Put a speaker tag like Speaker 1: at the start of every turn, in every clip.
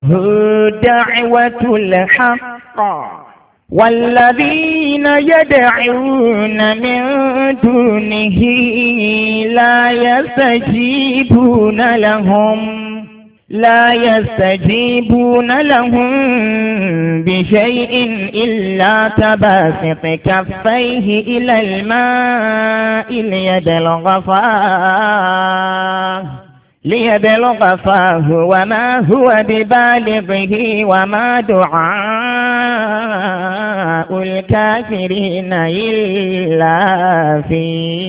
Speaker 1: دعوة الحق والذين يدعون من دونه لا يستجيبون لهم بشيء إلا تباسط كفيه إلى الماء ليبلغ فاه وما هو ببالغه وما دعاء الكافرين إلا في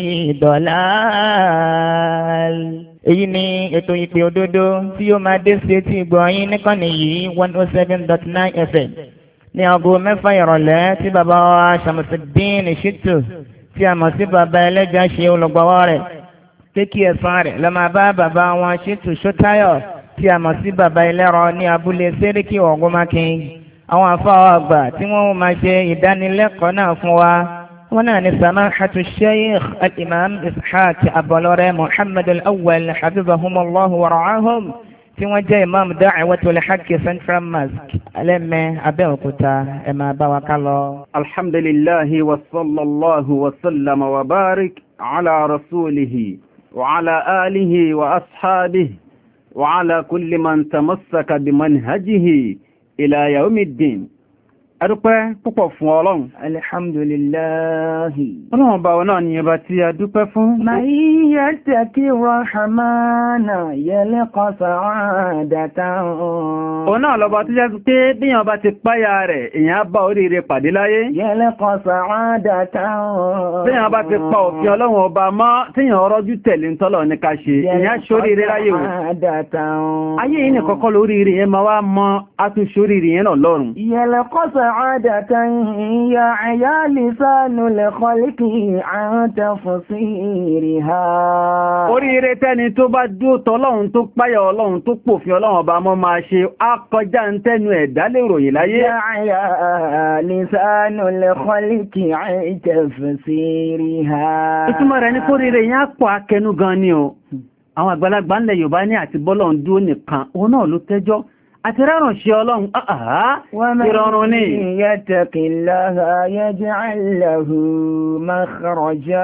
Speaker 1: ضلال. Èyí ni ètò ìpè òdodo tí yóò máa dé sí etí ìgbọ̀nyín níkànnì yìí 107.9 FM ní aago 6 ìrọ̀lẹ́ tí bàbá wa Ṣàmùsídín Ṣítù tí a mọ̀ sí bàbá ẹlẹ́jà ṣe olùgbọ̀wọ́ rẹ̀. Pé kí ẹ̀san rẹ̀ lọ máa bá bàbá wọn Ṣítù Ṣótáyọ̀ tí a mọ̀ sí bàbá ẹlẹ́rọ ní abúlé Séríkì Ògúnmákin. Àwọn àfáà àgbà tí wọ́n máa ṣe ìdánilẹ́kọ̀ọ́ náà fún wa. Wọ́n náà ní Samahatu Sheikh Al-Imam Ishaq Abolore Muhammad Al-Awwal Hafizahumullahu wa ra'ahum tí wọ́n jẹ́ Imam Da'watul Haqq Central Mosque Alẹ́mẹ́ Abẹ́òkúta. Ẹ máa bá wa ká lọ.
Speaker 2: Alhamdulillahi wa sallallahu wa sallama wa barik ala rasulihi وعلى آله وأصحابه وعلى كل من تمسك بمنهجه إلى يوم الدين. Adúpẹ́ púpọ̀ fún Ọlọ́run. Alhamdulillahi. Ọlọ́run bá wọn náà ni ẹba tí a dúpẹ́ fún.
Speaker 1: Man yattaqi rahmana yalqa sa'adatan.
Speaker 2: Òun náà lọ́ba tó jẹ́ pé bíyàn bá ti páyà rẹ̀, èyàn bá oríire pàdé láyé.
Speaker 1: Yalqa sa'adatan.
Speaker 2: Bíyàn bá ti pa òfin Ọlọ́run ọba mọ́, tíyàn rọ́jú tẹ̀lé ń tọ́lọ̀ ní ká ṣe, èyàn ṣoríire láyé o. Ayé yìí ní kọ́kọ́ lóríire yẹn máa wá mọ́, á tún ṣoríire yẹn náà lọ́run.
Speaker 1: Yalqa سعادة يا عيال لسان الخلق عن تفسيرها.
Speaker 2: Oríire tẹ́ni tó bá dúró tọ́lọ́run tó páyà Ọlọ́run tó pòfin Ọlọ́run ọba mọ́ máa ṣe akọjá ń tẹ́nu ẹ̀dá lè ròyìn láyé.
Speaker 1: يا عيال لسان الخلق عن تفسيرها.
Speaker 2: Ìtumọ̀ rẹ̀ ní kóríire yẹn á pọ̀ akẹnu gan ni o. Àwọn àgbàlagbà ńlẹ̀ Yorùbá ní àti bọ́lọ́run dúró nìkan, òun náà ló tẹ́jọ́. Àti rárùn ṣe Ọlọ́run, ìrọ̀rùn ní.
Speaker 1: Yattaqillaha yaj'al lahu makhraja.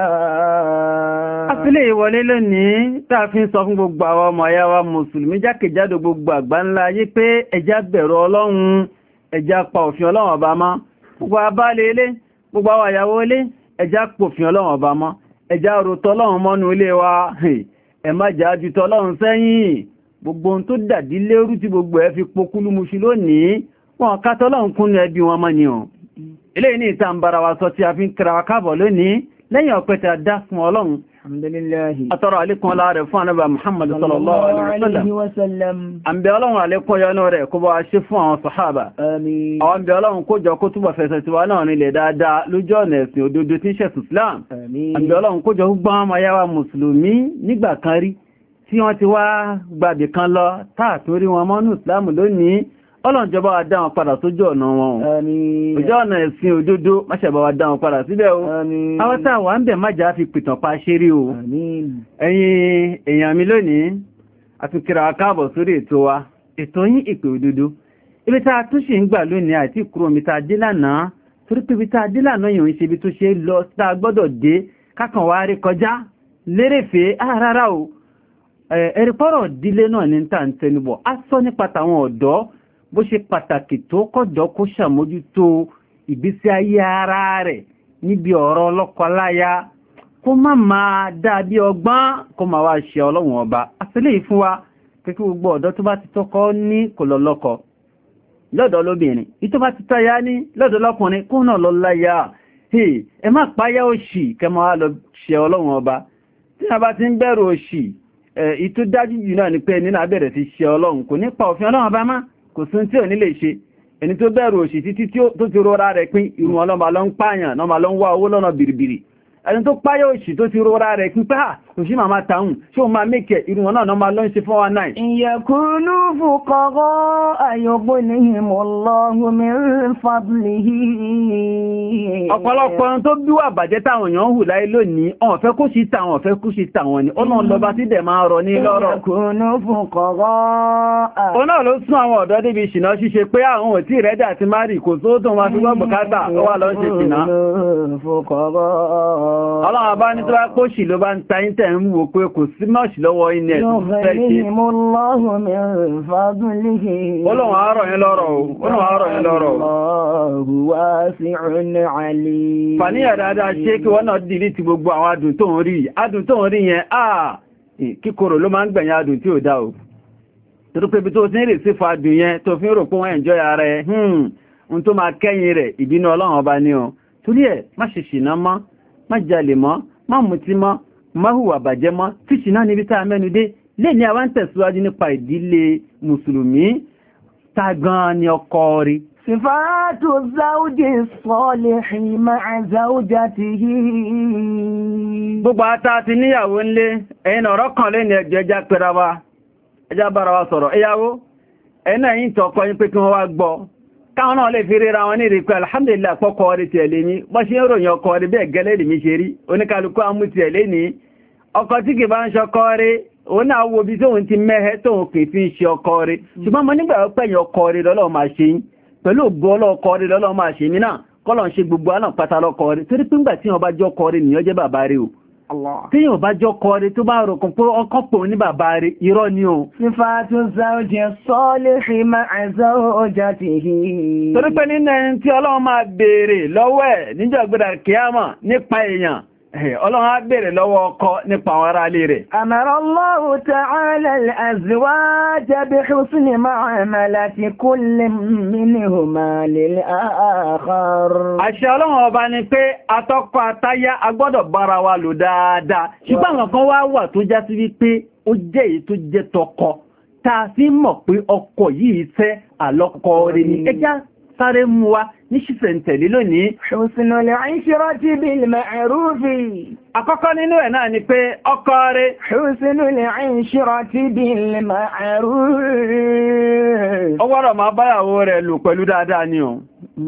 Speaker 2: Àfilẹ̀ ìwọlé lónìí, tàà fi ń sọ fún gbogbo àwọn ọmọ ayá wa Mùsùlùmí jákèjádò gbogbo àgbáńlá ayé pé ẹjá bẹ̀rù Ọlọ́run, ẹjá pa òfin Ọlọ́run ọba mọ́. Gbogbo abálé ilé, gbogbo àwọn àyàwó ilé, ẹjá pòfin Ọlọ́run ọba mọ́. Ẹjá rotọ́ Ọlọ́run mọ́nú ilé wa, ẹ má jà ju tọ́lọ́run sẹ́yìn. Gbogbo ohun tó dàdí lérú tí gbogbo ẹ fi pokúlú muṣu lónìí wọn ká tọ́lọ́run kún ní ẹbí wọn mọ́ ni ọ̀. Eléyìí ní ìta ń bára wa sọ tí a fi ń kíra wa káàbọ̀ lónìí lẹ́yìn ọpẹ́ tí a dá fún Ọlọ́run. Alhamdulillahi. Atọ́rọ alékún ọlá rẹ̀ fún ànábì Muhammad sallallahu alaihi wasallam. Àmbẹ̀ Ọlọ́run alékún yọnú rẹ̀ kó bá ṣe fún àwọn sàhábà.
Speaker 1: Àmín.
Speaker 2: Àwọn àmbẹ̀ Ọlọ́run kó jọ kó túbọ̀ fẹsẹ̀ tiwa náà nílẹ̀ dáadáa lójú ọ̀nà ẹ̀sìn òdodo tí ń ṣẹ̀sìn Islam.
Speaker 1: Àmín.
Speaker 2: Àmbẹ̀ Ọlọ́run kó jọ gbọ́n ọmọ yáwa Mùsùlùmí nígbà kan rí tí wọ́n ti wá gbàbì kan lọ táàtúrí wọn mọ́nú ìsìlámù lónìí. Ọlọ́run jọba wa dá wọn padà sójú ọ̀nà wọn.
Speaker 1: Àmín.
Speaker 2: Ojú ọ̀nà ẹ̀sìn òdodo máṣẹ̀bá wa dá wọn padà síbẹ̀ o.
Speaker 1: Àmín.
Speaker 2: Àwọn tá wà ń bẹ̀ májá fi pìtàn pa ṣeré o.
Speaker 1: Àmín.
Speaker 2: Ẹ̀yin èèyàn mi lónìí a tún kíra káàbọ̀ sórí ètò wa, ètò yín ìpè òdodo. Ibi tá a tún ṣe ń gbà lónìí àti kúrò mi tá a dé lánàá, torí pé ibi tá a dé lánàá yìí ń ṣe ibi tó ṣe lọ tá a gbọ́dọ̀ dé kákan wá rí kọjá lérèfé rárá o. Ẹ̀rìpọ́rọ̀ dílé náà ní tàà ń tẹnubọ̀. A sọ nípa tàwọn ọ̀dọ́ bó ṣe pàtàkì tó kọ́dọ̀ kó ṣàmójútó ìgbésí ayé ara rẹ̀ níbi ọ̀rọ̀ ọlọ́kọláya kó má máa dábí ọgbọ́n kó máa wá ṣe Ọlọ́run ọba. Àṣílẹ̀ yìí fún wa pé kí gbogbo ọ̀dọ́ tó bá ti tọ́kọ ní kò lọ lọ́kọ lọ́dọ̀ lóbìnrin, ìtọ́ bá ti táyá ní lọ́dọ̀ lọ́kùnrin kó náà lọ láyá. Ẹ má páyá òṣì kẹ́ máa lọ ṣe Ọlọ́run ọba. Tí a bá ti ń bẹ̀rù òṣì ìtú dájú jù náà ni pé nínú abẹ̀rẹ̀ ti ṣe Ọlọ́run kò ní pa òfin Ọlọ́run bá má kò sún tí ò ní lè ṣe. Ẹni tó bẹ̀rù òṣì títí tó ti rọra rẹ̀ pín irun Ọlọ́run bá lọ ń pààyàn náà máa lọ ń wá owó lọ́nà bìrìbìrì. Ẹni tó páyà òṣì tó ti rọra rẹ̀ pín pé òṣì màmá tàún ṣé o máa mẹ́kẹ̀ irun wọn náà máa lọ́n ṣe 419.
Speaker 1: ìyẹ̀kúnú fòkọ̀rọ̀ ayọ̀gbọ́nihimọ̀lọ́hùn min fadlihi.
Speaker 2: ọ̀pọ̀lọpọ̀ tó bí wà bàjẹ́ táwọn èèyàn hù láyé lónìí ọ̀n fẹ́ kó sí tàwọn ọ̀fẹ́ kó sí tàwọn ni ọlọ́run lọba tí dẹ̀ máa rọ ní lọ́rọ̀.
Speaker 1: ìyẹ̀kúnú fòkọ̀rọ̀.
Speaker 2: ó náà ló sún àwọn ọ̀dọ́ débi ìṣìnà ṣíṣe pé àwọn ò tí rẹ́dà ti má rí kò tó tó wọn fi gbọ́ bùkátà ó wà lọ́ ṣe ṣìnà. ọlọ́run bá ní tó bá pòṣì ló bá ń ta yín tẹ̀ ń wò pé kò sí mọ́ọ̀ṣì lọ́wọ́ iná ẹ̀ tó fẹ́ ṣe. ọlọ́run àárọ̀ yín lọ́rọ̀ o ọlọ́run àárọ̀ yín lọ́rọ̀ o. fàníyà dáadáa ṣé kí wọ́n náà dìrí ti gbogbo àwọn adùn tó ń rí yẹn kíkorò ló máa ń gbẹ̀yìn adùn tí ò dá o. torí pé ibi tó ti ń rè sí fàdùn yẹn tó fi ń rò pé wọ́n enjoy ara ẹ̀ ń tó máa kẹ́yìn rẹ̀ ìbínú ọlọ́run ọba ní ọ. torí ẹ̀ má ṣe ṣìnà mọ́ má jalè mọ́ má mutí mọ́ má hùwà bàjẹ́ mọ́ tí ṣìnà níbi tá a mẹ́nu dé lè ní àwọn tẹ̀síwájú nípa ìdílé mùsùlùmí tá gan ni ọkọ rí.
Speaker 1: Sifatu zawji salihi ma'a zawjatihi.
Speaker 2: Gbogbo ata ti níyàwó ńlé, ẹ̀yin ọ̀rọ̀ kan lé ní ẹjọ́ ẹjá pẹ̀rẹ̀ wa, ẹjá bára wa sọ̀rọ̀. Ìyàwó, ẹ̀yin náà yìí tọ́kọ yín pé kí wọ́n wá gbọ́. Káwọn náà lè fi ríra wọn ní rí pé alhamdulillah pọ́kọ rí ti ẹ̀lé ní, bọ́ ṣe ń ròyìn ọkọ rí bẹ́ẹ̀ gẹ́lẹ́ mi ṣe rí, oníkálukú amú ti ẹ̀lé ní. Ọkọ tí kì bá ń ṣọkọ rí, òun náà wo bí tóun ti mẹ́hẹ́ tóun kì í fi ń ṣe ọkọ rí. Ṣùgbọ́n mo nígbà pẹ̀yìn ọkọ rí lọ́lọ́ máa ṣe yín. Pẹ̀lú ògbó ọlọ́ọ̀kọ́ rí lọ́lọ́ máa ṣe mí náà kọ́lọ̀ ń ṣe gbogbo aláà pátá lọ́kọ́ rí torí pé ńgbà tí wọ́n bá jọ́ kọ́ rí nìyàn jẹ́ bàbá rí o tí yóò bá jọ́ kọ́ rí tó bá rọ̀kùn pé ọkọ́ pò ní bàbá rí irọ́ ni o.
Speaker 1: Sifatu zawji salihi ma'a zawjatihi.
Speaker 2: Torí pé nínú ẹni tí Ọlọ́run máa béèrè lọ́wọ́ ẹ̀ níjọ́ gbọ́dọ̀ kíámà nípa èèyàn Ọlọ́run á béèrè lọ́wọ́ ọkọ nípa àwọn ará ilé rẹ̀.
Speaker 1: Amara Allahu ta'ala al-azwaja bi husni mu'amalati kullin minhuma lil-akhar. Àṣẹ Ọlọ́run ọba ni pé atọ́kọ àtáyá a gbọ́dọ̀ bára wa lò dáadáa. Ṣùgbọ́n àwọn kan wá wà tó já sí wípé ó jẹ́ èyí tó jẹ́ tọkọ. Tá a fi mọ̀ pé ọkọ yìí fẹ́ àlọ́kọ rẹ̀ ni. Ẹjá sáré mú wa ní ṣísẹ̀ntẹ̀lé lónìí. Husnul 'ishrati bil ma'rufi.
Speaker 2: Àkọ́kọ́ nínú ẹ̀ náà ni pé ọkọ rẹ̀.
Speaker 1: Husnul 'ishrati bil ma'rufi.
Speaker 2: Ó gbọ́dọ̀ máa báyàwó rẹ̀ lò pẹ̀lú dáadáa ni o.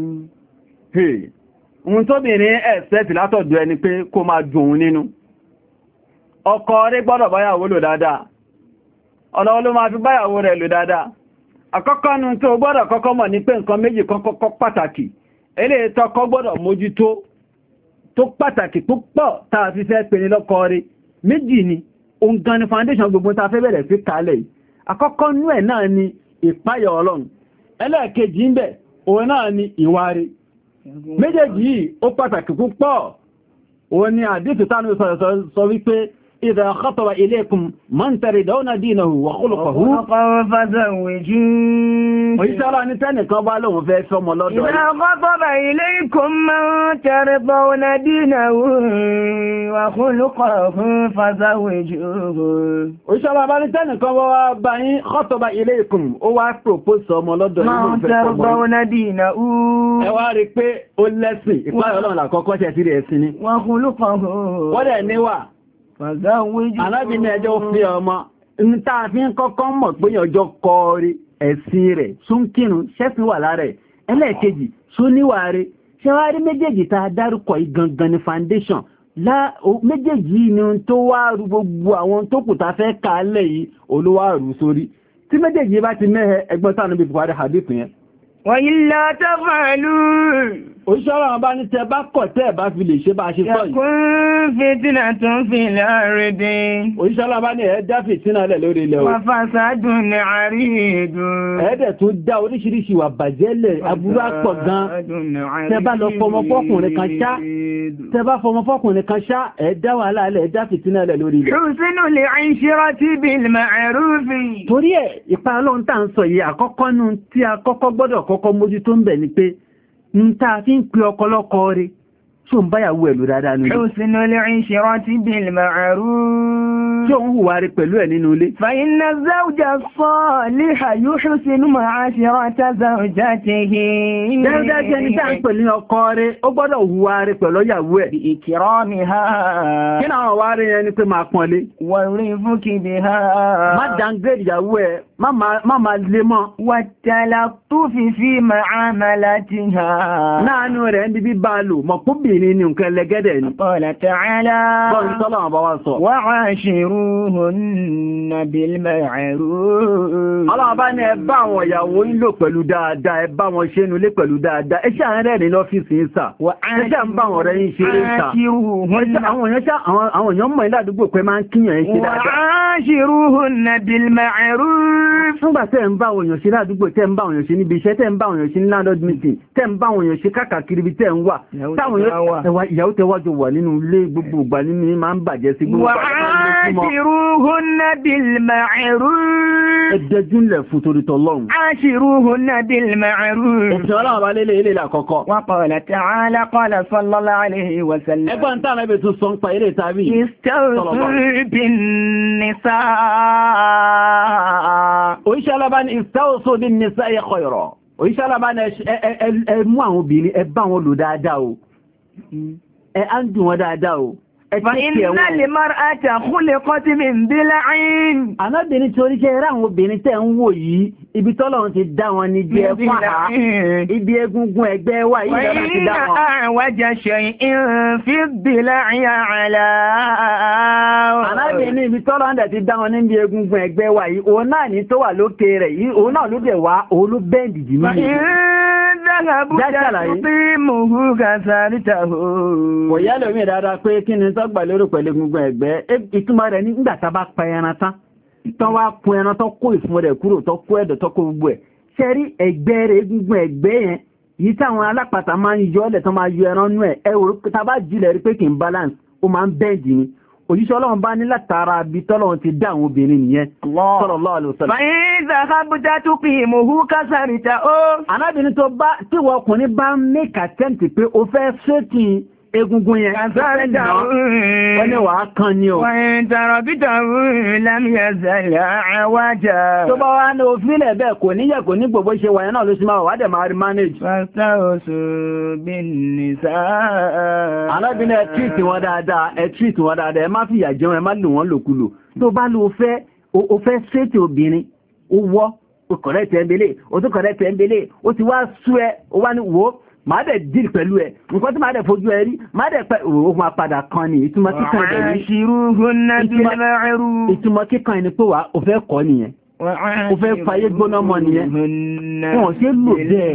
Speaker 2: Ohun tóbìnrin ẹ̀sẹ̀tì látọ̀dọ̀ ẹni pé kó máa dùn òun nínú. Ọkọ rẹ̀ gbọ́dọ̀ báyàwó lò dáadáa. Ọlọ́wọ́ ló máa fi báyàwó rẹ̀ lò dáadáa. Àkọ́kọ́ nù tó gbọ́dọ̀ kọ́kọ́ mọ̀ ní pé nǹkan méjì kọ́kọ́ pàtàkì eléyìí tọ́kọ́ gbọ́dọ̀ mójútó tó pàtàkì púpọ̀ tàà fi fẹ́ pè ní lọ́kọ rí méjì ni òun gan ni foundation gbogbo tàà fẹ́ bẹ̀rẹ̀ sí kalẹ̀ yìí. Àkọ́kọ́ nú ẹ̀ náà ni ìpáyà Ọlọ́run, ẹlẹ́ẹ̀kejì ń bẹ̀ òun náà ni ìwà rí. Méjèèjì yìí ó pàtàkì púpọ̀. Òun ni àdífì tánú sọ wípé إذا خطب إليكم من تردون دينه وخلقه
Speaker 1: فزوجوه.
Speaker 2: ويسأل أن تانيكم بالهم في اسم الله.
Speaker 1: إذا خطب إليكم من تردون دينه وخلقه فزوجوه.
Speaker 2: ويسأل أن تانيكم بالهم خطب إليكم هو propose الله.
Speaker 1: من تردون دينه.
Speaker 2: ẹwà rí pé ó lẹ́sìn ìpáyọ̀ Ọlọ́run làkọ́kọ́ ṣe sí rẹ̀ sí ni.
Speaker 1: وخلقه.
Speaker 2: wọ́n dẹ̀ níwà. Alábìnrin ẹjọ́ fi ọmọ, ní táa fi ń kọ́kọ́ mọ̀ pé ọjọ́ kọrí ẹ̀sìn rẹ̀, súnkírun, ṣẹ́fin wà lára ẹ̀. Ẹlẹ́ẹ̀kejì, súníwà rẹ̀, ṣẹwárí méjèèjì táa dárúkọ ìgangan ní foundation. Méjèèjì ni tó wá rú gbogbo àwọn tó kù ta fẹ́ kàálẹ̀ yìí, olówá rú sórí. Tí méjèèjì bá ti mẹ́hẹ ẹgbọ́n tánú bí fìwárí hadith yẹn.
Speaker 1: Wa illa taf'alu.
Speaker 2: Òṣìṣẹ́ ọ̀rọ̀ bá ní tẹ bá kọ̀ tẹ́ bá fi lè ṣe bá ṣe sọ yìí.
Speaker 1: Yakun fitnatun fil ardi.
Speaker 2: Òṣìṣẹ́ ọ̀rọ̀ bá ní ẹ̀ẹ́dá fìtínà lẹ̀ lórí ilẹ̀ o.
Speaker 1: Wa fasadun 'aridun.
Speaker 2: Ẹ̀ẹ́dẹ̀ tó dá oríṣiríṣi wà bàjẹ́ lẹ̀ aburú àpọ̀ gan. Tẹ bá lọ fọmọ fọ́kùnrin kan ṣá. Tẹ bá fọmọ fọ́kùnrin kan ṣá ẹ̀ẹ́dá wàhálà lẹ̀ ẹ̀ẹ́dá fìtínà lẹ̀ lórí ilẹ̀.
Speaker 1: Husnul 'ishrati bil ma'rufi.
Speaker 2: Torí ẹ̀ ìpa Ọlọ́run tá ń sọ yìí àkọ́kọ́ nù tí a kọ́kọ́ gbọ́dọ̀ kọ́kọ́ mójútó ń bẹ̀ ni pé ń tá a fi ń pe ọkọlọ́kọ rí ṣó ń báyàwó ẹ̀ lò dáadáa nínú ilé.
Speaker 1: husnul ishrati bil ma'ruf.
Speaker 2: ṣó ń hùwà rí pẹ̀lú ẹ̀ nínú ilé.
Speaker 1: fa inna zawja saliha yuhsinu ma'ashrata zawjatihi.
Speaker 2: dáadáa ẹni tá à ń pè ní ọkọ rẹ̀ ó gbọ́dọ̀ hùwà rí pẹ̀lú ìyàwó ẹ̀.
Speaker 1: bi ikramiha.
Speaker 2: kí ni àwọn wá rí yẹn ni pé máa pọ́nlé.
Speaker 1: wa rifqi biha.
Speaker 2: má downgrade ìyàwó ẹ̀ má máa lé mọ́.
Speaker 1: wa talattufi fi mu'amalatiha.
Speaker 2: náànú rẹ̀ ń bíbí bá lò mọ̀kúbìnrin ní nǹkan ẹlẹ́gẹ́dẹ̀ ni.
Speaker 1: qala ta'ala.
Speaker 2: bọ́n tọ́lọ̀ àbá wa sọ.
Speaker 1: wa 'ashiruhunna bil ma'ruf.
Speaker 2: ọlọ́ọ̀bá ní ẹ bá àwọn ìyàwó ń lò pẹ̀lú dáadáa, ẹ bá wọn ṣe nulé pẹ̀lú dáadáa. ẹ ṣe àwọn ẹ̀rẹ́ ní lọ́fíìsì ń sà. ẹ ṣe ń bá àwọn ọ̀rẹ́ yín ṣeré ń sà. àwọn èèyàn mọ̀ ilé àdúgbò pé máa ń kíyàn ẹ ṣe dáadáa.
Speaker 1: wa 'ashiruhunna bil ma'ruf.
Speaker 2: Nígbà tẹ́ ń bá àwọn èèyàn ṣe ládùúgbò, tẹ́ ń bá àwọn èèyàn ṣe níbi iṣẹ́, tẹ́ ń bá àwọn èèyàn ṣe ní landlord meeting, tẹ́ ń bá àwọn èèyàn ṣe káàkiri ibi tẹ́ ń wà. Ìyàwó tẹ́ wájọ wà nínú ilé gbogbo ìgbà nínú máa ń bàjẹ́ sí gbogbo ìgbà.
Speaker 1: Wa'ashiruhunna bil ma'ruf.
Speaker 2: Ẹ̀dẹ́júnlẹ̀ fún torí tọ́lọ́run.
Speaker 1: Ashiruhunna bil ma'ruf.
Speaker 2: Òfin ọlọ́run bá lélẹ̀ ilé àkọ́kọ́.
Speaker 1: Wa qala ta'ala qala sallallahu alayhi wa sallam.
Speaker 2: Ẹgbọ́n tàà mẹ́bẹ̀ tún sọ ń pa ilé tàbí.
Speaker 1: Istawsu bin nisa.
Speaker 2: Òṣìṣẹ́ alábá ní istawsu bin nisa'i khayra. Òṣìṣẹ́ alábá ní ẹ mú àwọn obìnrin ẹ bá wọn lò dáadáa o. Ẹ á ń dùn wọn dáadáa o.
Speaker 1: Fa inna al-mar'ata khuliqat min dil'in.
Speaker 2: Anábìnrin tí oríṣẹ́ rẹ̀ àwọn obìnrin tẹ́ ń wò yìí, ibi tọ́lọ́run ti dá wọn ní jẹ́ fún àá, ibi egungun ẹgbẹ́ wà yìí lọ́nà ti dá wọn.
Speaker 1: A'waja shay'in fi ad-dil'i 'ala.
Speaker 2: Anábìnrin ibi tọ́lọ́run dẹ̀ ti dá wọn níbi egungun ẹgbẹ́ wà yìí, òun náà ní tó wà lókè rẹ̀ yìí, òun náà ló dẹ̀ wá, òun ló bẹ́ǹdì jì mí. Kò yá lómi dáadáa pé kí ni tọ́gbà lérò pẹ̀lú egungun ẹ̀gbẹ́, ìtumọ̀ rẹ̀ nígbà tá bá pa ẹran tán, tán wá kun ẹran tó kó ìfun rẹ̀ kúrò, tó kó ẹ̀dọ̀ tó kó gbogbo ẹ̀. Ṣẹ́rí ẹ̀gbẹ́ rẹ̀ egungun ẹ̀gbẹ́ yẹn, yìí táwọn alápàtà máa ń yọ ọ́lẹ̀ tó máa yọ ẹran nú ẹ̀, ẹ̀wò tá bá jùlẹ̀ rí pé kì í balance, ó máa ń bẹ́ẹ̀dì ni. Òjíṣẹ́ Ọlọ́run bá ní látara bí tọ́lọ́run ti dá àwọn obìnrin nìyẹn. Sallallahu alaihi wasallam.
Speaker 1: Fa idha khabta tuqimuhu kasarta ó.
Speaker 2: Anábìnrin tí wọ́n ọkùnrin bá ń make attempt pé ó fẹ́ ṣètì egungun yẹn.
Speaker 1: Kasarta ó.
Speaker 2: Wọ́n ní wàá kan ni o.
Speaker 1: Wa in tarabtahu lam yazal awaja.
Speaker 2: Tó bá wá ní òfílẹ̀ bẹ́ẹ̀ kò níyẹ̀ kò ní gbogbo ṣe wọ̀nyẹn náà ló ṣe máa wà dẹ̀ máa rí manage.
Speaker 1: Fastawsu bin nisa.
Speaker 2: Anábìnrin ẹ treat wọn dáadáa, ẹ má fìyà jẹun, ẹ má lò wọ́n lòkulò. Tó bá lò ó fẹ́ ṣètì obìnrin, ó wọ́, ó kọ̀rẹ́ tẹ́ńbélé, ó tún kọ̀rẹ́ tẹ́ńbélé, ó ti wá sú ẹ, ó wá ní wò ó. Máa dẹ̀ dìl pẹ̀lú ẹ̀, nǹkan tí máa dẹ̀ fojú ẹ rí, máa dẹ̀ pẹ̀ òun máa padà kan ní ìtumọ̀ kíkan ẹ̀ rí. Ìtumọ̀ kíkan ẹni pé wà ó fẹ́ kọ́ nìyẹn. Ó fẹ́ fayé gbóná mọ́ nìyẹn. Wọ́n ṣe lò bẹ́ẹ̀,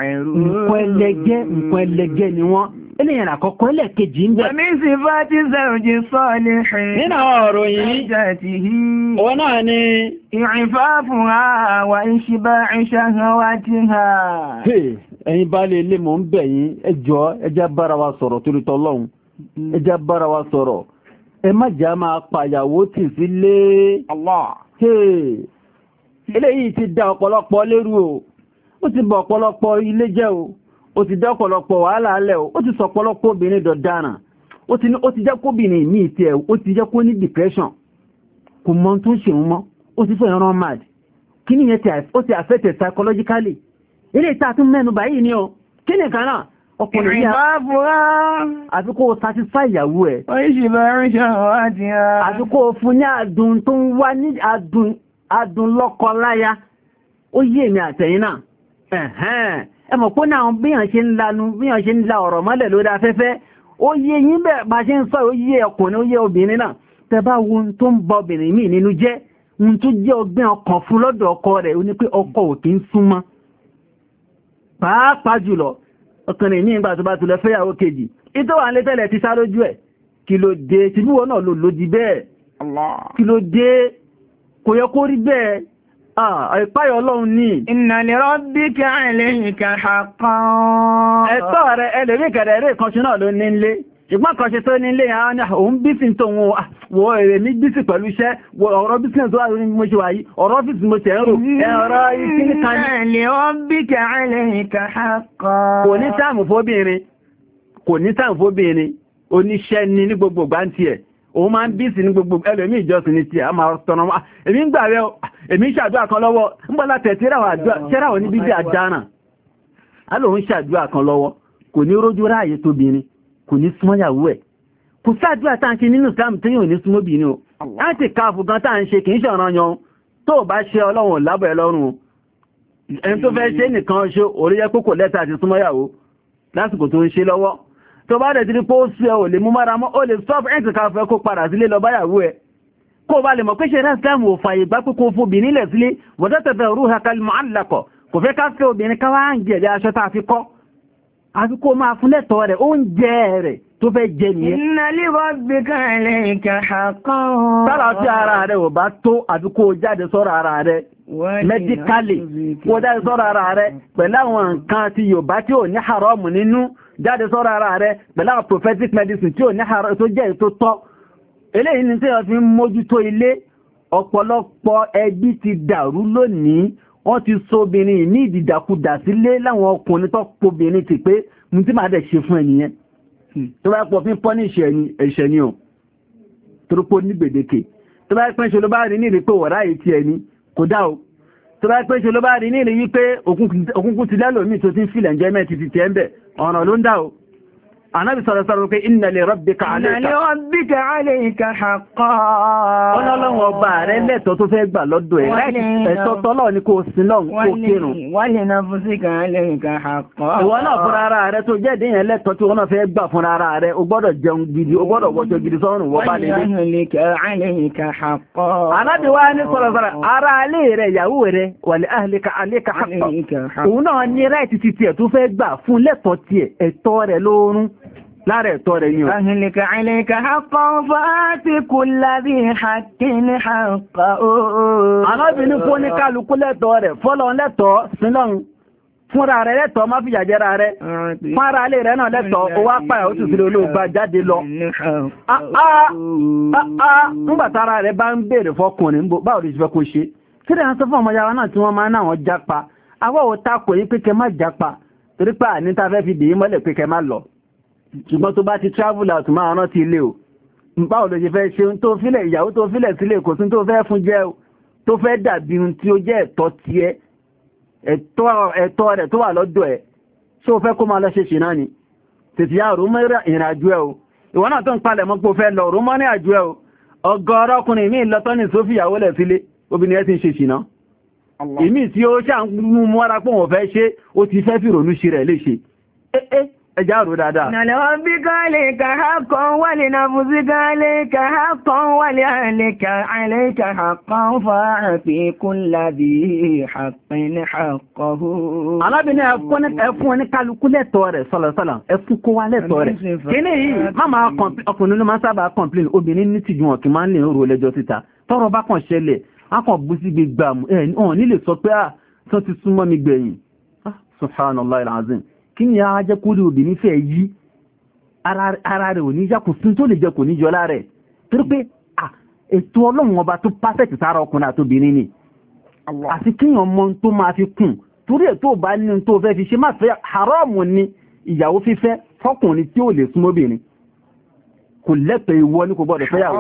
Speaker 2: nǹkan ẹlẹgẹ́ ni wọ́n. Eléyàn àkọ́kọ́ ẹlẹ́kejì ń bẹ̀.
Speaker 1: Wàmí sí bá ti zawji salihin.
Speaker 2: Nínú ọ̀rọ̀ yìí, òun náà ni
Speaker 1: i'fafuha wa ishba'i shahawatiha.
Speaker 2: Ẹ̀yin bá lè lè mọ̀ ń bẹ̀ yín, ẹ jọ̀ọ́ ẹ jẹ́ bára wa sọ̀rọ̀ torí t'Ọlọ́run. Ẹ jẹ́ bára wa sọ̀rọ̀. Ẹ má jà máa pàyàwó tì sílé.
Speaker 1: Allah.
Speaker 2: Eléyìí ti dá ọ̀pọ̀lọpọ̀ lérú o. Ó ti bà ọ̀pọ̀lọpọ̀ ilé jẹ́ o. Ó ti dá ọ̀pọ̀lọpọ̀ wàhálà alẹ́ o. Ó ti sọ ọ̀pọ̀lọpọ̀ obìnrin dọ̀daràn. Ó ti jẹ́ kóbìnrin míì tiẹ̀, ó ti jẹ́ kó ní depression. Kò mọ tó ń ṣe wọn mọ́. Ó ti fẹ́ rán mad. Kí ni yẹn ó ti affect psychologically. Ilé ìta tún mẹ́nu báyìí ni ọ. Kí ni kan náà? Ọkùnrin yà. Àfi kó satisfy ìyàwó ẹ̀. Àfi kó fún ní àdùn tó ń wá ní àdùn lọ́kọ láya. Ó yé èmi àtẹ̀yìn náà. Ẹ mọ̀ pé náà bí yàn ṣe ń la ọ̀rọ̀ mọ́lẹ̀ lórí afẹ́fẹ́. Ó yé yín bẹ́ẹ̀ bá ṣe ń sọ, ó yé ọkùnrin, ó yé obìnrin náà. Tẹ bá wo ohun tó ń bọ obìnrin míì nínú jẹ́, ohun tó jẹ́ ọgbẹ́ ọkàn fún lọ́dọ̀ ọkọ rẹ̀, ó ní pé ọkọ ò kí ń súnmọ́. Pàápàá jùlọ, ọkùnrin ní ìgbà tó bá tulẹ̀ fẹ́yàwó kejì, ìtọ́ wà ń lé tẹ́lẹ̀ ti sá lójú ẹ̀. Kí ló dé? Tí bíwọ́ náà ló lòdì bẹ́ẹ̀. Kí ló dé? Kò yẹ kó rí bẹ́ẹ̀. Àìpáyọ̀ Ọlọ́run ní.
Speaker 1: Inna li rabbika alayka haqqan.
Speaker 2: Ẹ̀tọ́ rẹ̀ ẹlẹ́rí kẹ̀rẹ̀ eré kan ṣe náà ló ní ilé. Ìgbọ́n kan ṣe tó ní ilé àwọn òun bísí tó wọ èrè ní bísí pẹ̀lú iṣẹ́, ọ̀rọ̀ bísí tó wà ní mo ṣe wà yìí, ọ̀rọ̀ ọ́fíìsì mo ṣe ń rò, ọ̀rọ̀ ìkíní kan ní.
Speaker 1: Inna li rabbika alayka haqqan.
Speaker 2: Kò ní táàmù fóbìnrin, kò ní time fóbìnrin oníṣẹ́ ní gbogbo gbáǹtì ẹ̀ òun máa ń bí sí ní gbogbo ẹlòmí ìjọsìn ní tí a máa tọ̀nà wá èmi ń gbà rẹ̀ èmi ń ṣàdúrà kan lọ́wọ́ ń bọ́ látẹ̀ tíra wọn ní bíbí àdánà a lòun ṣàdúrà kan lọ́wọ́ kò ní rójú ráàyè tóbìnrin kò ní súnmọ́yàwó ẹ̀ kò sáàdúrà tá ń ṣe nínú Islam tí yóò ní súnmọ́bìnrin o láti káàfù gan tá ń ṣe kì í ṣọ̀ràn yan tó bá ṣe Ọlọ́run lábọ̀ ẹ lọ́rùn ẹni tó fẹ́ ṣe nìkan ṣe orí yẹ kókò lẹ́tà àti súnmọ́yàwó lásìkò tó ń ṣe lọ́wọ́ tó bá dẹ̀ tí pé ó sí ẹ ò lè mú mára mọ́ ó lè stop ẹ̀ tìka fẹ́ kó padà sílé lọ báyàwó ẹ kó bá lè mọ̀ pé ṣe rẹ̀ Islam ò fàyè gbá pé kó fóbìnrin lẹ̀ sílé wọ́dọ́tẹ̀fẹ̀ rúha kalmọ̀ alákọ̀ kò fẹ́ ká fẹ́ obìnrin ká wá ń jẹ̀lẹ̀ aṣọ tá a fi kọ́ àfi kó máa fún lẹ́tọ̀ọ́ rẹ̀ oúnjẹ rẹ̀ tó fẹ́ jẹ nìyẹn.
Speaker 1: Inna li rabbika alayka haqqan.
Speaker 2: Sára tí ara rẹ̀ ò bá tó àfi kó jáde sọ́rọ̀ ara rẹ̀ mẹ́díkálì kó jáde sọ́rọ̀ ara rẹ̀ pẹ̀lú àwọn nǹkan tí Yorùbá tí ò ní haramu nínú jáde sọ́rọ̀ ara rẹ̀ pẹ̀lú àwọn prophetic medicine tí ò ní haramu tó jẹ́ ètò tọ́. Eléyìí ni tí wọ́n fi ń mójútó ilé ọ̀pọ̀lọpọ̀ ẹbí ti dàrú lónìí wọ́n ti so obìnrin ní ìdìdàkudà sílé láwọn ọkùnrin tó pobìnrin ti pé mú tí máa dẹ̀ ṣe fún ẹniyẹn tó bá pọ̀ fín pọ́ ní ẹ̀ṣẹ̀ ni ọ̀ torípò ní gbèdéke tó bá pẹ́ ṣe ló bá rí ní ìrí pé wọ̀rá yìí ti ẹni kò dá o tó bá pẹ́ ṣe ló bá rí ní ìrí wípé òkùnkùn ti lẹ́lòmí tó ti ń fìlẹ̀ jẹ́ mẹ́ ti ti tẹ́ ń bẹ̀ ọ̀ràn ló ń dá o Ànábì sọ̀rọ̀ pé inna li rabbika
Speaker 1: alayka haqqan.
Speaker 2: Ọlọ́lọ́wọ́ ọba rẹ̀ lẹ́tọ̀ọ́ tó fẹ́ gbà lọ́dọ̀ ẹ̀ láì ẹ̀tọ́ tọ́lọ́ ní kò sí lọ́n kò kírun.
Speaker 1: Wa li nafsika alayka haqqan.
Speaker 2: Ìwọ náà fúnra ara rẹ̀ tó jẹ́ ìdíyàn lẹ́tọ̀ọ́ tí wọ́n náà fẹ́ gbà fúnra ara rẹ̀ o gbọ́dọ̀ jẹun gidi o gbọ́dọ̀ wọṣọ gidi sọ́run wọ́n bá lélẹ̀.
Speaker 1: Wa li ahlika alayka haqqan.
Speaker 2: Ànábì wa ní sọ̀rọ̀ ara alẹ́ rẹ̀ ìyàwó rẹ̀ wa li ahlika alayka haqqan. Òun náà ní ráìtì ti tiẹ̀ tó fẹ́ gbà fún lẹ́tọ̀ọ́ tiẹ̀ ẹ̀tọ́ rẹ̀ lórun lára ẹ̀tọ́ rẹ̀ ní o.
Speaker 1: Ahlika alayka haqqan fa'ati kulla dhi haqqin haqqahu.
Speaker 2: Alábìnrin fún ní kálukú lẹ́tọ̀ọ́ rẹ̀ fọ́lọ́ lẹ́tọ̀ọ́ sílọ́run fúnra rẹ̀ lẹ́tọ̀ọ́ má fìyà jẹra rẹ̀ fúnra alẹ́ rẹ̀ náà lẹ́tọ̀ọ́ ó wá pàyà ó tùsílẹ̀ olóògbà jáde lọ. Nígbàtara rẹ̀ bá ń béèrè fọkùnrin báwo lè ṣe kó ṣe. Kí lè sọ fún ọmọ yàrá náà tí wọ́n máa ń náà jápa. Àwọ̀ ò takò yí pé kẹ má jápa torí pé àní ta fẹ́ fi dèé mọ́lẹ̀ pé kẹ má lọ. Ṣùgbọ́n tó bá ti travel out máa rántí ilé o báwo ló ṣe fẹ́ ṣe tó fílẹ̀ ìyàwó tó fílẹ̀ sílé kò tún tó fẹ́ fún jẹ́ o tó fẹ́ dàbí ohun tí ó jẹ́ ẹ̀tọ́ tiẹ̀ ẹ̀tọ́ rẹ̀ tó wà lọ́dọ̀ ẹ̀ ṣé o fẹ́ kó máa lọ ṣe ṣì náà ni tètè yá rò mọ́ ìrìn àjò ẹ̀ o ìwọ náà tó ń palẹ̀ mọ́ pé o fẹ́ lọ rò mọ́ ní àjò ẹ̀ o ọgọ́rọ̀ ọkùnrin míì lọ́tọ́ ní sófì ìyàwó lẹ̀ sílé obìnrin ẹ̀ ti ń ṣe ṣì náà ìmí tí ó ṣàmú mọ́ra pé òun fẹ́ ṣe ó ti fẹ́ fìrònú ṣe rẹ̀ léṣe ẹjá rò dáadáa.
Speaker 1: Nàlẹ́ bí káàlẹ̀ kàákan wà lè náà fún sí káàlẹ̀ kàákan wà lè àlẹ́ kàákan fàáàfí kún lábí àpín àkọ́hù.
Speaker 2: Alábìnrin ẹfún ní kálukú lẹ́tọ̀ọ́ rẹ̀ sọ́lọ̀sọ́lọ̀ ẹfún kó wá lẹ́tọ̀ọ́ rẹ̀. Kíní yìí, máa ọkùnrin ló máa sábà complain obìnrin ní tìjú wọn kì máa ń lè rò lẹ́jọ́ síta. Tọ́rọ̀ bá kàn ṣẹlẹ̀, a kàn bú sí gbígbà ọ̀hún nílè sọ pé tó ti súnmọ́ mi gbẹ̀yìn. Subhanallah al-azim. Kí ni a jẹ́ kó rí obìnrin fẹ́ yí ara rẹ̀ ò ní yá kò sí tó lè jẹ kò ní yọlá rẹ̀ torí pé ètò Ọlọ́run ọba tó pàfẹ́tì sára ọkùnrin àtobìnrin ni àti kíyàn mọ́ tó máa fi kùn torí ètò bá ní tó fẹ́ fi ṣe máa fẹ́ haramu ni ìyàwó fífẹ́ fọ́kùnrin tí ó lè súnmọ́ obìnrin kò lẹ́tọ̀ọ́ ìwọ ní kò gbọ́dọ̀ fẹ́yàwó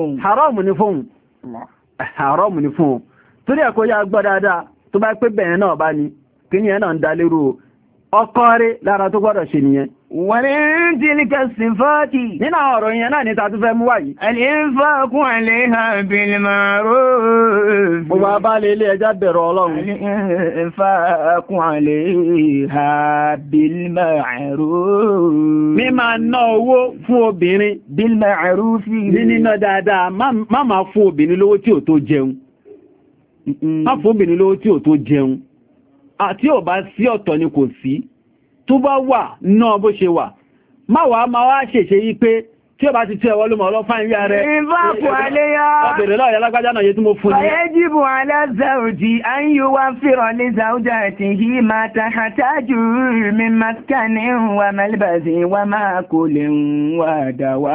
Speaker 2: haramu ni fún torí ẹ̀kọ́ yá gbọ́ dáadáa tó bá pé bẹ̀rẹ̀ náà bá ní kí ni ẹ̀ náà ń dá lérò ọkọ rẹ̀ lára tó gbọ́dọ̀ ṣe nìyẹn.
Speaker 1: Wọ́n ní tilka sifati.
Speaker 2: Nínú ọ̀rọ̀ yẹn náà ní ta tó fẹ́ mú wáyìí.
Speaker 1: Al-infaqu 'alayha bil ma'ruf.
Speaker 2: Mo bá bá lè ilé ẹjá bẹ̀rọ Ọlọ́run.
Speaker 1: Al-infaqu 'alayha bil ma'ruf.
Speaker 2: Mi máa ná owó fún obìnrin.
Speaker 1: Bil ma'ruf.
Speaker 2: Ní níná dáadáa, má máa fún obìnrin lówó tí ò tó jẹun. Má fún obìnrin lówó tí ò tó jẹun. Àti ò bá sí ọ̀tọ̀ ni kò sí tó bá wà náà bó ṣe wà máa wá ṣèṣe yí pé tí ó bá ti tí ẹwọ́ ló mọ̀ ọlọ́fà ìwé ààrẹ
Speaker 3: ìfàkù àléyà
Speaker 2: ọbẹ̀rẹ̀ lọ́ọ̀yà lágbájá náà yé tí mo fún ní.
Speaker 3: fayajibu ala zawji an yuwaffira li zawjatihi ma tahtaju min maskanin wa malbasin wa ma'kulin wa dawa.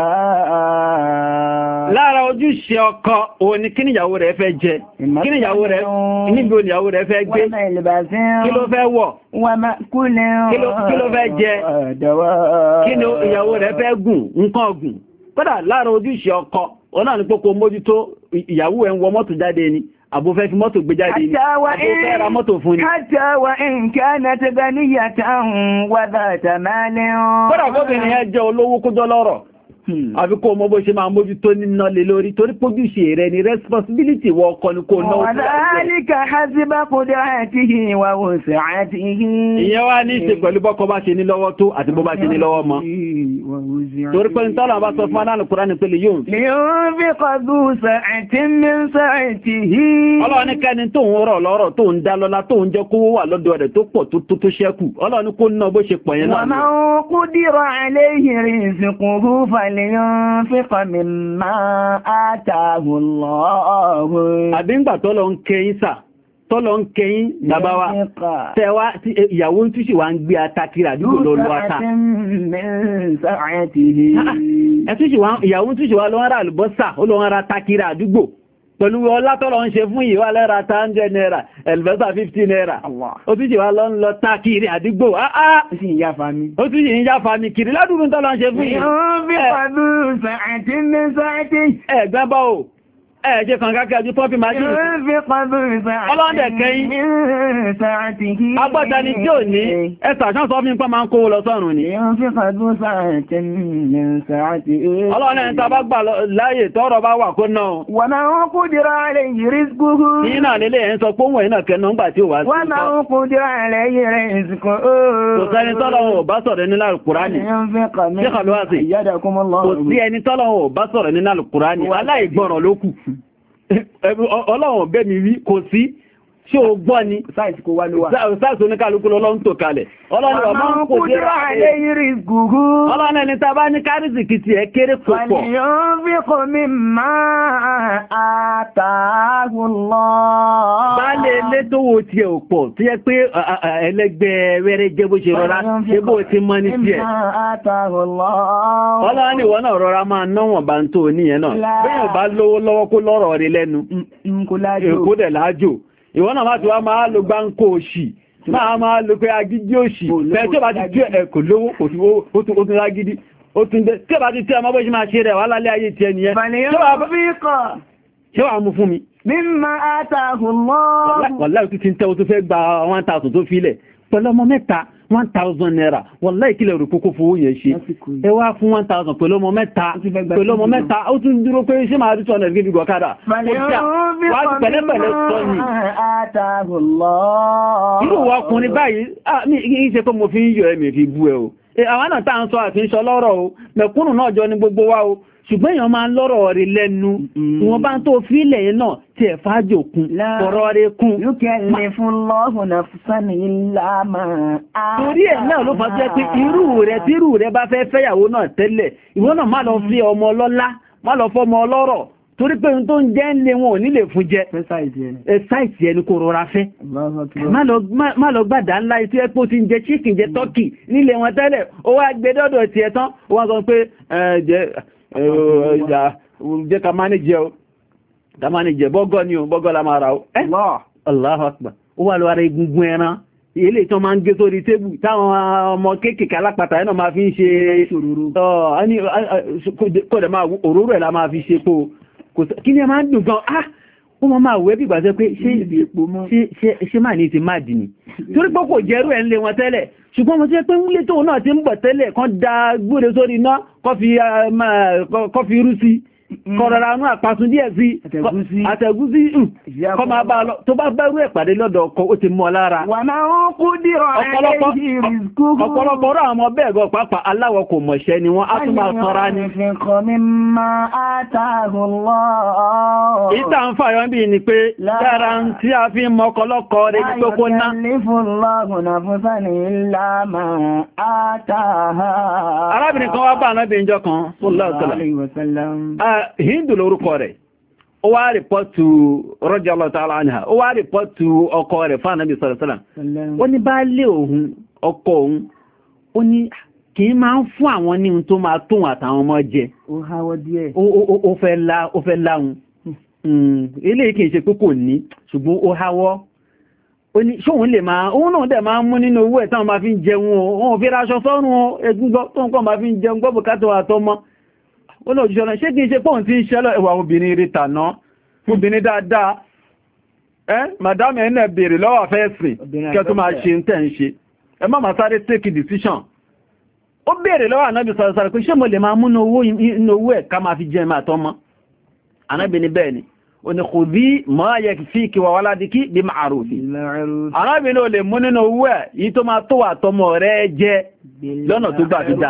Speaker 3: Lára ojúṣe ọkọ òun ni kí níyàwó rẹ̀ fẹ́ jẹ, kí níyàwó rẹ̀ níbi oníyàwó rẹ̀ fẹ́ gbé, kí ló fẹ́ wọ̀, kí ló fẹ́ jẹ, kí ni ìyàwó rẹ̀ fẹ́ gùn, nǹkan ọ̀gùn. Kódà lára ojúṣe ọkọ òun náà ní pópó mójútó ìyàwó ẹ̀ ń wọ mọ́tò jáde ni àbò fẹ́ fi mọ́tò gbé jáde ni àbò fẹ́ ra mọ́tò fún ni. Hatta wa in kanat ghaniyatan wa dhata malin.
Speaker 2: Kódà gómìnà yẹn jẹ́ olówó kójọ́ lọ́rọ̀ àfi kó mọ bó ṣe máa mójútó níná lé lórí torí pójúṣe rẹ̀ ni responsibility wọ ọkọ ni kò náà
Speaker 3: wa dhalika hasba qudratihi wa wus'atihi. Ìyẹn
Speaker 2: wá ní ṣe pẹ̀lú bọ́kọ bá ṣe ní lọ́wọ́ tó àti bó bá ṣe ní lọ́wọ́ mọ́. Torí pé ntọ́lọ̀ bá sọ fún anáàlù Kùránì pé lè yóò.
Speaker 3: liyunfiq dhu sa'atin min sa'atihi.
Speaker 2: Ọlọ́run ní kẹ́ni tó ń rọ̀ lọ́rọ̀ tó ń dá lọ́lá tó ń jẹ́ kówó wà lọ́dọ̀ rẹ̀ tó pọ̀ tó ṣẹ́kù. Ọlọ́run ní kó ná bó ṣe pọ̀ yẹn náà.
Speaker 3: wa man qudira alayhi rizquhu falyunfiq mimma atahu Allah.
Speaker 2: Àbí ńgbà tọ́lọ̀ ń kẹ́yìn sà tọ́lọ ń kẹyìn bàbá wa tẹwa tí ìyàwó ń túnṣì wá ń gbé atakira àdúgbò lọ lọ ata ìyàwó ń túnṣì wá lọ ń ra àlùbọ́sà ó lọ ń ra atakira àdúgbò pẹ̀lú ọlá tọ́lọ ń ṣe fún ìwà lẹ́ra 100 naira ẹ̀lùbọ́sà 50 naira ó túnṣì wá lọ ń lọ takiri àdúgbò ó túnṣì ń yáfa mi kiri ládùúgbò tọ́lọ ń ṣe fún ìwà ẹ̀jẹ́ kan kákẹ́ ojú pọ́pí máa jùlọ. Ọlọ́dẹ̀ kẹ́yìn. Agbọ́ta ni tí ò ní, ẹsà ṣán sọ fún pọ́ máa ń kówó lọ sọ́run ni. Ọlọ́dẹ̀ ta bá gbà láyè tọ́rọ bá wà kó náà.
Speaker 3: Wọ́n máa ń kú dìrọ̀ alẹ́ yìí rí gúgú.
Speaker 2: Nínà nílé ẹ̀ ń sọ pọ́wọ́ iná kẹ́nà ńgbà tí ó wá sí.
Speaker 3: Wọ́n máa ń kú dìrọ̀ alẹ́ yìí rí ìsìnkú.
Speaker 2: Kò sẹ́ni tọ́lọ́wọ́ bá sọ̀rọ̀ nínú Al-Kùránì. Kò sí ẹni tọ́lọ́wọ́ bá sọ̀rọ̀ nínú Al-Kùránì. Aláìgbọ́ràn ló kù. Ọlọ́run bẹ́ mi rí kò sí ṣé o gbọ́ ni sáìsì kò wá ló wà sáìsì oníkàlùkù lọ́lọ́run tó kalẹ̀ Ọlọ́run ọmọ ń kò dé ráyé yìí gùgú Ọlọ́run ẹni tàbá ní kárìsì kìtì ẹ kéré púpọ̀ bálẹ̀ ilé tó wo ti ẹ̀ ò pọ̀ tí yẹ pé ẹlẹ́gbẹ́ wẹ́rẹ́ jẹ́ bó ṣe rọra ṣe bó ti mọ́ ní tí ẹ̀ Ọlọ́run ìwọ náà rọra máa náwọ̀n bá ń tó níyẹn náà bẹ́ẹ̀ bá lówó lọ́wọ́ kó lọ́rọ̀ rí lẹ́nu èkó dẹ̀ lájò ìwọ́n náà máa ti wá máa lo gbáǹkó òṣì máa lo pé agídí òṣì fẹ́ tí ó bá ti tí ẹ̀kò lówó ó tún lágídí ó tún dé tí ó bá ti tí ọmọ bó ṣe máa ṣe rẹ̀ wà lálẹ́ ayé ti ẹni yẹn ṣé wà mú fún mi
Speaker 3: mímọ̀ àtàkùnmọ́
Speaker 2: wàláhì tí ti ń tẹ́ o tó fẹ́ gba 1000 tó fílẹ̀ pẹ̀lú ọmọ mẹ́ta 1000 naira wàláhì ìkílẹ̀ rò kókó fowó yẹn ṣe ẹ wá fún 1000 pẹ̀lú ọmọ mẹ́ta ó tún dúró pé ṣé máa rí 200 gígbì gọ̀kádà wá ti pẹ̀lẹ́pẹ̀lẹ́ sọ ni irú wa ọkùnrin báyìí ní ìṣe pé mo fi ń yọ ẹ̀mì fi bú ẹ o àwọn náà tá à ń sọ àti ń sọ lọ́rọ̀ o mẹ̀kúnnù náà jọ ní gbogbo wa o ṣùgbọ́n èèyàn máa ń lọ́rọ̀ rí lẹ́nu wọn bá ń tó fílẹ̀ yẹn náà tí ẹ̀ fájò kún ọ̀rọ̀ rí kún. Torí ẹ̀ náà ló fà sí pé irú rẹ̀ bá fẹ́ fẹ́yàwó náà tẹ́lẹ̀ ìwọ náà má lọ fi ọmọ ọlọ́lá má lọ fọmọ ọlọ́rọ̀ torí pé ohun tó ń jẹ́ ń lé wọn ò ní lè fún jẹ sáìsì ẹni kò rọra fẹ́ má lọ gbàdá ńlá tí ẹ pé ó ti ń jẹ chicken jẹ turkey nílé wọn tẹ́lẹ̀ ó wá gbé dọ́dọ̀ tiẹ̀ tán ó wá sọ pé jẹ́ ká mánéjẹ́ bọ́gọ́ ni o bọ́gọ́ la máa ra o Allahu Akbar ó wà lọ́wọ́ egungun ẹran ilé ìtàn máa ń gé sórí tébù táwọn ọmọ kéèkèé alápàtà ẹ̀nà máa fi ń ṣe kọ́dẹ̀ máa òróró ẹ̀ la máa fi ṣe pò kí ni ẹ máa ń dùn gan ó máa wẹ́ bí gbàṣẹ́ pé ṣe máa ní ti máa dì ní torí pé kò jẹ́rú ẹ̀ ń lé wọn tẹ́lẹ̀ ṣùgbọ́n mo ṣe pé ń lé tóun náà ti ń bọ̀ tẹ́lẹ̀ kan da gbóre sórí iná kọ́ fi rú sí
Speaker 3: kọ̀rọ̀ra nú àpasùn díẹ̀ sí àtẹ̀gúsí kọ́ máa bá lọ tó bá bẹ̀rù ẹ̀pàdé lọ́dọ̀ ọkọ ó ti mọ́ lára ọ̀pọ̀lọpọ̀ ọ̀rọ̀ àwọn bẹ́ẹ̀ gọ pàápàá aláwọ̀ kò mọ̀ṣẹ́ ni wọ́n á tún máa tọ́ra ní ìta ń fàyọ́ bí ni pé lára tí a fi mọ́ ọkọlọ́kọ rẹ̀ ní pé kó ná arábìnrin kan wá bá ànábì ìjọ kan Hindu lórúkọ rẹ̀ ó wá rìpọ́tù radiyallahu ta'ala anha ó wá rìpọ́tù ọkọ rẹ̀ fún ànábì sallallahu alaihi wasallam ó ní bá lé òun ọkọ òun ó ní kì í máa ń fún àwọn ní ohun tó máa tóun àtàwọn ọmọ jẹ ó fẹ́ láhun eléyìí kìí ṣe pé kò ní ṣùgbọ́n ó háwọ́ ó ní ṣóhun lè máa òun náà dẹ̀ máa ń mú nínú owó ẹ̀ táwọn máa fi ń jẹun òun fi raṣọ sọ́run ẹgbùgbọ́ tó ń kọ́ máa fi ń jẹun gbọ́ bùkátà àtọmọ ó lọ òjíṣẹ́ ọ̀nà ṣé kìí ṣe pọ́ùn tí ń ṣẹlẹ̀ ẹwà obìnrin rí tàná obìnrin dáadáa madame ẹ̀ náà béèrè lọ́wọ́ fẹ́ẹ̀sì kẹ́ tó máa ṣe ń tẹ̀ ń ṣe ẹ má máa sáré take decision ó béèrè lọ́wọ́ ànábì sọ̀rọ̀ pé ṣé mo lè máa mú nínú owó ẹ̀ ká máa fi jẹun àtọmọ ànábì ní bẹ́ẹ̀ ni ó ní khudhi ma yakfiki wa waladiki bi ma'ruf ànábì ní ó lè mú nínú owó ẹ̀ yìí tó máa tó àtọmọ rẹ̀ jẹ lọ́nà tó gbà fi dá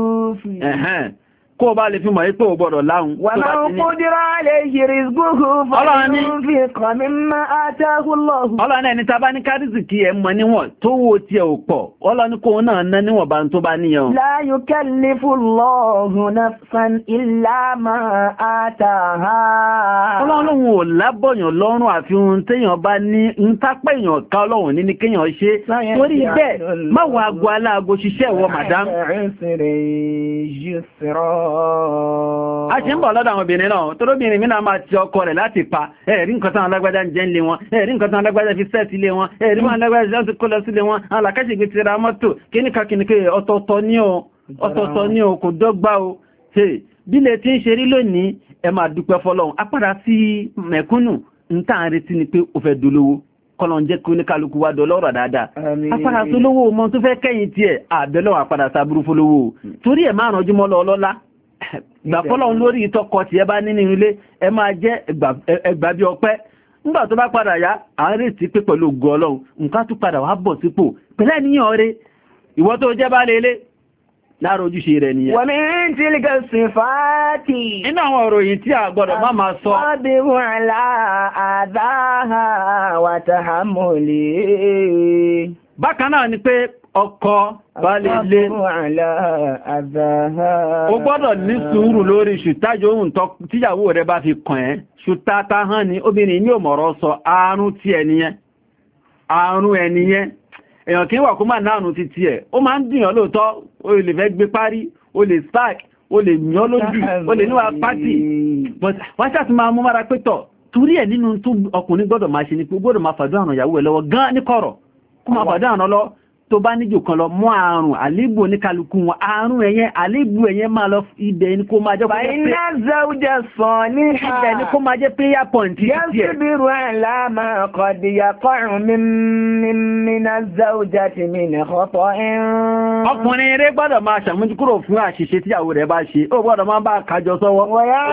Speaker 3: kó bá lè fi mọ̀ ipò gbọ́dọ̀ láhun
Speaker 1: wà máa ń kó dírá lè ṣìrì gbogbo fọ́nà fi kàn mí máa àtàkù lọ́hùn.
Speaker 3: ọlọ́ni ẹni tàbá ní kárìsì kí ẹ mọ̀ níwọ̀n tó wo tí ẹ ò pọ̀ ọlọ́ni kó náà ná níwọ̀n bá ń tó bá níyàn.
Speaker 1: la yukallifullahu nafsan illa ma ataha.
Speaker 3: ọlọ́run ò lábọ̀yàn lọ́rùn àfi ohun téèyàn bá ní ń tápẹ́ èèyàn ká ọlọ́run ní kéèyàn ṣe torí bẹ́ẹ̀ má wọ aago aláago ṣiṣẹ́ ìwọ màdám. A ṣe ń bọ̀ lọ́dọ̀ àwọn obìnrin náà, tó lóbìnrin mi náà máa ti ọkọ rẹ̀ láti pa, ẹ̀rí nǹkan tán alágbádá ń jẹ́ ń lé wọn, ẹ̀rí nǹkan tán alágbádá fi sẹ́ẹ̀tì lé wọn, ẹ̀rí wọn alágbádá jẹ́ ti kó lọ sílé wọn, alákàṣègbè ti ra mọ́tò, kíníkàkíníkà ọ̀tọ̀ọ̀tọ̀ ní o, kò dọ́gba o. Bílẹ̀ tí ń ṣe rí lónìí, ẹ máa dúpẹ́ fọ́lọ́run, apára sí mẹ̀kúnnù, ń tà ń retí ni pé ó fẹ́ dolówó. Kọlọ̀n jẹ́ kí oníkálukú wá dọlọ́rọ̀ dáadáa. Apára tó lówó mọ́ tó fẹ́ kẹ́yìn tí ẹ̀ àbẹ́lọ́ àpadà sáburú fólówó. Torí ẹ̀ máa rànjú mọ́ lọ ọlọ́lá. Gbàfọ́lọ́run lórí ìtọ́kọ tí ẹ bá nínú ilé ẹ máa jẹ́ ẹgbà bí ọpẹ́. Nígbà tó bá padà yá, à ń retí pé pẹ̀lú ògo Ọlọ́run, nǹkan tún padà wá bọ̀ sípò. Pẹ̀lẹ́ níyàn rẹ̀, ìwọ tó jẹ́ bá lélé, láàrọ̀ ojúṣe rẹ̀ nìyẹn.
Speaker 1: Wa min tilka sifati.
Speaker 3: Inú àwọn ọ̀rọ̀ yìí tí a gbọ́dọ̀ má máa sọ.
Speaker 1: Sabiru ala adhaha wa tahammuli.
Speaker 3: Bákan náà ni pé ọkọ bá lè lé.
Speaker 1: Sabiru ala adhaha.
Speaker 3: O gbọ́dọ̀ ní sùúrù lórí ṣùtájò ohun tíyàwó rẹ̀ bá fi kàn ẹ́. Ṣùtátá hàn ní obìnrin ní òmọ̀rọ̀ sọ àrùn tí ẹniyẹn. Àrùn ẹniyẹn. Èèyàn kí wà kó máa náànù ti tí ẹ̀ ó máa ń dìyàn lóòtọ́ o lè fẹ́ gbé parí o lè spark o lè yán lójú o lè níwà pátì but wọ́n ṣàtí máa mú mára pẹ́tọ̀ torí ẹ̀ nínú tó ọkùnrin gbọ́dọ̀ máa ṣe ní pé gbọ́dọ̀ máa fàdó àrùn ìyàwó ẹ̀ lọ́wọ́ gan ní kọ̀rọ̀ kó máa fàdó àrùn lọ tó bá níjò kan lọ mọ́ àrùn àlébù oníkálukú wọn àrùn ẹ̀yẹn àlébù ẹ̀yẹn máa lọ ibẹ̀ ní kó máa jẹ́ prayer point tí ẹ̀.
Speaker 1: Yasibiru ala ma qad yaqa'u min az-zawjati min khata'in.
Speaker 3: Ọkùnrin rẹ̀ gbọ́dọ̀ máa ṣàmójúkúrò fún àṣìṣe tí ìyàwó rẹ̀ bá ṣe ó gbọ́dọ̀ máa bá kájọ sọ́wọ́.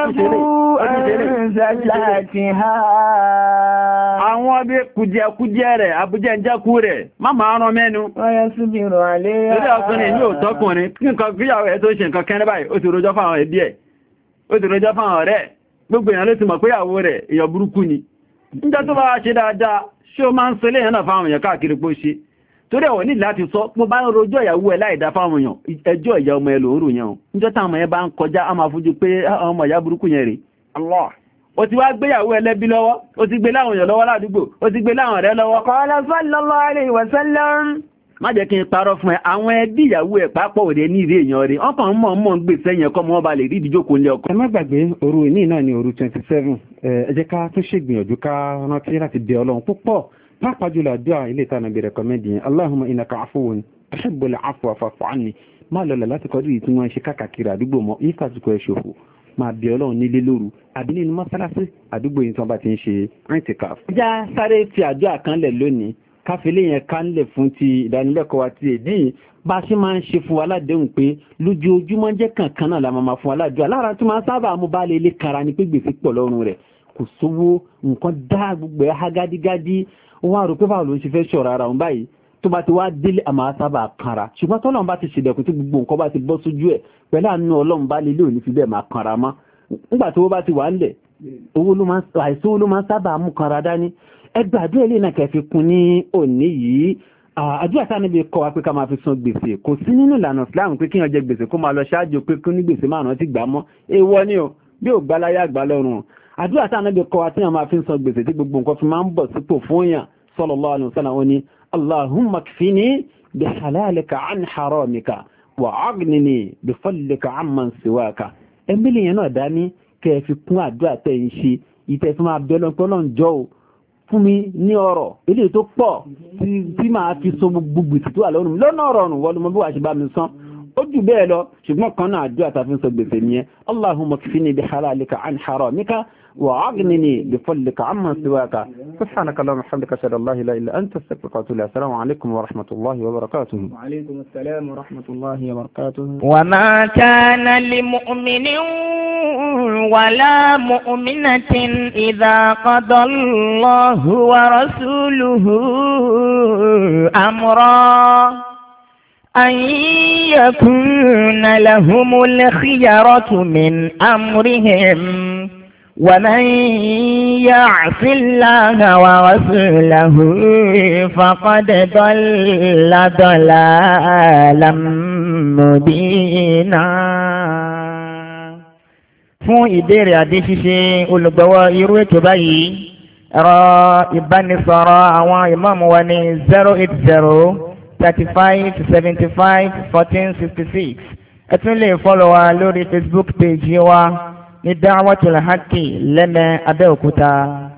Speaker 3: Àwọn bí kùjẹkùjẹ rẹ̀ àbújẹ́jẹ́kú rẹ̀ má máa rán mẹ́nu.
Speaker 1: Yasibiru alayha.
Speaker 3: Torí ọkùnrin ní òtọ́kùnrin kí nǹkan kíyàwó ẹ̀ tó ṣe nǹkan kẹ́rẹ́ báyìí ó ti rojọ́ fáwọn ẹbí ẹ̀ ó ti rojọ́ fáwọn ọ̀rẹ́ gbogbo èèyàn ló ti mọ̀ pé ìyàwó rẹ̀ èèyàn burúkú ni. Níjọ́ tó bá ṣe dáadáa ṣé ó máa ń sọlé èèyàn náà fáwọn èèyàn káàkiri pé ó ṣe torí ẹ̀wọ̀n ní láti sọ mo bá ń rojọ́ ìyàwó ẹ̀ láìdá fáwọn èèyàn ẹjọ́ ìyá ọmọ ẹ̀ lòórù yẹn o níjọ́ táwọn ọmọ yẹn bá ń kọjá á máa fojú pé ọmọ ìyá burúkú yẹn rèé. Ó ti wá gbéyàwó ẹlẹ́bí lọ́wọ́, ó ti gbé láwọn èèyàn lọ́wọ́ ládùúgbò, ó ti gbé láwọn ọ̀rẹ́ lọ́wọ́.
Speaker 1: Qala sallallahu alayhi wa sallam.
Speaker 3: Má jẹ́ kí n parọ́ fún ẹ, àwọn ẹbí ìyàwó ẹ̀ pápọ̀ òde ní ìrí èèyàn rẹ̀, ọkàn mọ̀ ń gbé sẹ́yìn ẹ̀kọ́ mọ́ bá lè rí ìdíjókòó ilé ọkọ.
Speaker 2: Ẹ má gbàgbé òru ìní náà ni òru 27, ẹ jẹ́ ká tún ṣègbìyànjú ká rántí láti bẹ Ọlọ́run púpọ̀, pàápàá jùlọ àdúrà ilé ìtànà bẹ̀rẹ̀ kọ́mẹ́dì yẹn, Allahumma innaka afuwun tuhibbul afwa fa'fu anni, má lọlẹ̀ láti kọjú yìí tí wọ́n ṣe káàkiri àdúgbò mọ́, yí fàtúkọ̀ ẹ̀ ṣòfò. Máa bí Ọlọ́run nílé lóru àbí nínú mọ́sálásí àdúgbò yìí tí wọ́n bá ti ń ṣe ìtìkáf. Já sáré fi àdúrà kan lẹ̀ lónìí káfílẹ̀ yẹn ká ń lè fún ti ìdánilẹ́kọ̀ọ́ wa ti èdè bá ṣe máa ń ṣe fún wa ládéhùn pé lójoojúmọ́ jẹ́ kankan náà la máa fún wa ládùúgbò alára tó máa sábà mú bá lè kara ni pé gbèsè pọ̀ lọ́rùn rẹ̀ kò sówó nǹkan dá gbogbo ẹ̀ há gádígádí wọ́n á rò pé báwo ló ń ṣe fẹ́ ṣọ̀rọ̀ ara òun báyìí tó bá ti wá délé àmà sábà kanra ṣùgbọ́n tọ́lọ́run bá ti ṣèdẹ̀kùn tí gbogbo nǹkan bá ti bọ́ sójú ẹ̀ pẹ̀lú àánú ọlọ́run bá lè lóòní fi bẹ́ẹ̀ máa kanra mọ́ nígbà tí owó bá ti wà ńlẹ̀ àìsówó ló máa ń sábà mú kanra dání ẹgbẹ́ àdúrà ilé náà kẹfì kún ní òní yìí àdúrà tá níbi kọ́ wa pé ká máa fi san gbèsè kò sí nínú ìlànà Islam pé kíyàn jẹ gbèsè kó máa lọ ṣáájú pé kí ní gbèsè márùn-ún ti gbà mọ́ èèwọ̀ ni o bí ò gbáláyé àgbà lọ́rùn àdúrà tá níbi kọ́ wa tí yàn máa fi san gbèsè tí gbogbo nǹkan fi máa ń bọ̀ sípò fún yàn sallallahu alaihi wasallam ó ní Allahumma kfini bi halalika an haramika wa aghnini bi fadlika amman siwaka ẹ̀mílì yẹn náà dání kẹ́ fi kún àdúrà tẹ́ ń ṣe ìtẹ́ fi máa bẹ́ lọ́pọ̀lọ́ fún mi ní ọ̀rọ̀ ilé tó pọ̀ tí máa fi so gbogbo gbèsè tó wà lọ́rùn lọ́nà ọ̀rọ̀ ọ̀rùn wọ́n ló mọ́ bí wà ṣe bá mi sán ó jù bẹ́ẹ̀ lọ ṣùgbọ́n kan náà àdúrà tàbí sọ gbèsè nìyẹn Allahumma kfini bi halalika an haramika wa aghnini bi fadlika amman siwaka subhanaka Allahumma wa bihamdika ashhadu an la ilaha illa anta astaghfiruka wa atubu ilayk assalamu alaykum wa rahmatullahi wa barakatuh
Speaker 1: wa alaykum assalam wa rahmatullahi wa barakatuh wa ma kana li mu'minin ولا مؤمنة إذا قضى الله ورسوله أمرا أن يكون لهم الخيرة من أمرهم ومن يعص الله ورسوله فقد ضل ضلالا مبينا. Fún ìbéèrè àdé ṣíṣe olùgbọ́wọ́ irú ètò báyìí, ẹ̀rọ ìbánisọ̀rọ̀ àwọn ìmáàmù wa ní 080 35 75 14 66. Ẹ tún lè fọ́lọ̀ wa lórí Facebook page wa ní Da'watul Haqqi lẹ́mẹ̀ Abẹ́òkúta.